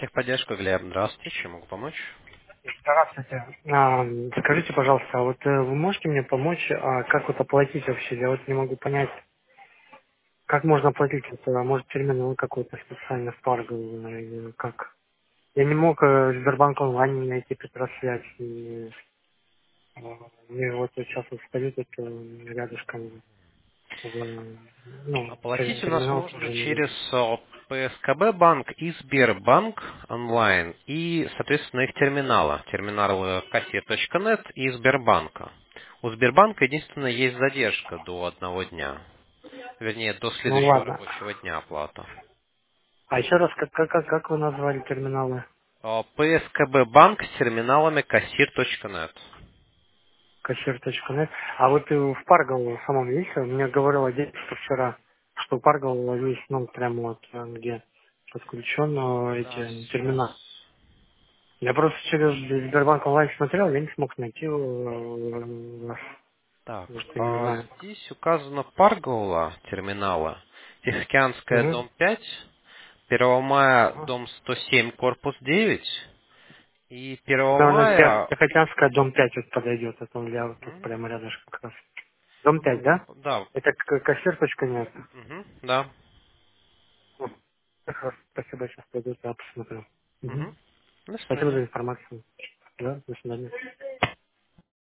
Техподдержка, Глеб. Здравствуйте. Чем могу помочь? Здравствуйте. Скажите, пожалуйста, вы можете мне помочь, как вот оплатить вообще? Я вот не могу понять, как можно оплатить это, может терминал какой-то специально в Парго, или как? Я не мог Сбербанк онлайн найти Петросвязь, и мне вот сейчас вот стою тут рядышком, Оплатить у нас терминал можно тоже не через видно. ПСКБ банк и Сбербанк онлайн и, соответственно, их терминала. Терминалы кассир.нет и Сбербанка. У Сбербанка единственное есть задержка до одного дня. Вернее, до Ну следующего ладно. рабочего дня оплата. А еще раз, как вы назвали терминалы? ПСКБ банк с терминалами кассир.нет. Кассир.нет. А вот в Паргал самом есть, мне говорила девушка вчера, что у Паргал есть, ну, прямо вот, где подключен Да, эти сейчас. терминалы. Я просто через Сбербанк онлайн смотрел, я не смог найти вас. Так, Может, я не знаю. здесь указано Паргола терминала, Тихоокеанская, Угу. дом 5, 1 мая, дом 107, корпус 9, и 1 Наверное, мая, Тихоокеанская, дом 5 вот подойдет, а то я вот тут м, прямо рядышком как раз. Дом 5, ну, да? да, Это кассир.нет. да, Хорошо, спасибо, сейчас пойду, да, посмотрю. Мгм. мгм. До Спасибо свидания. за информацию. Да, до свидания.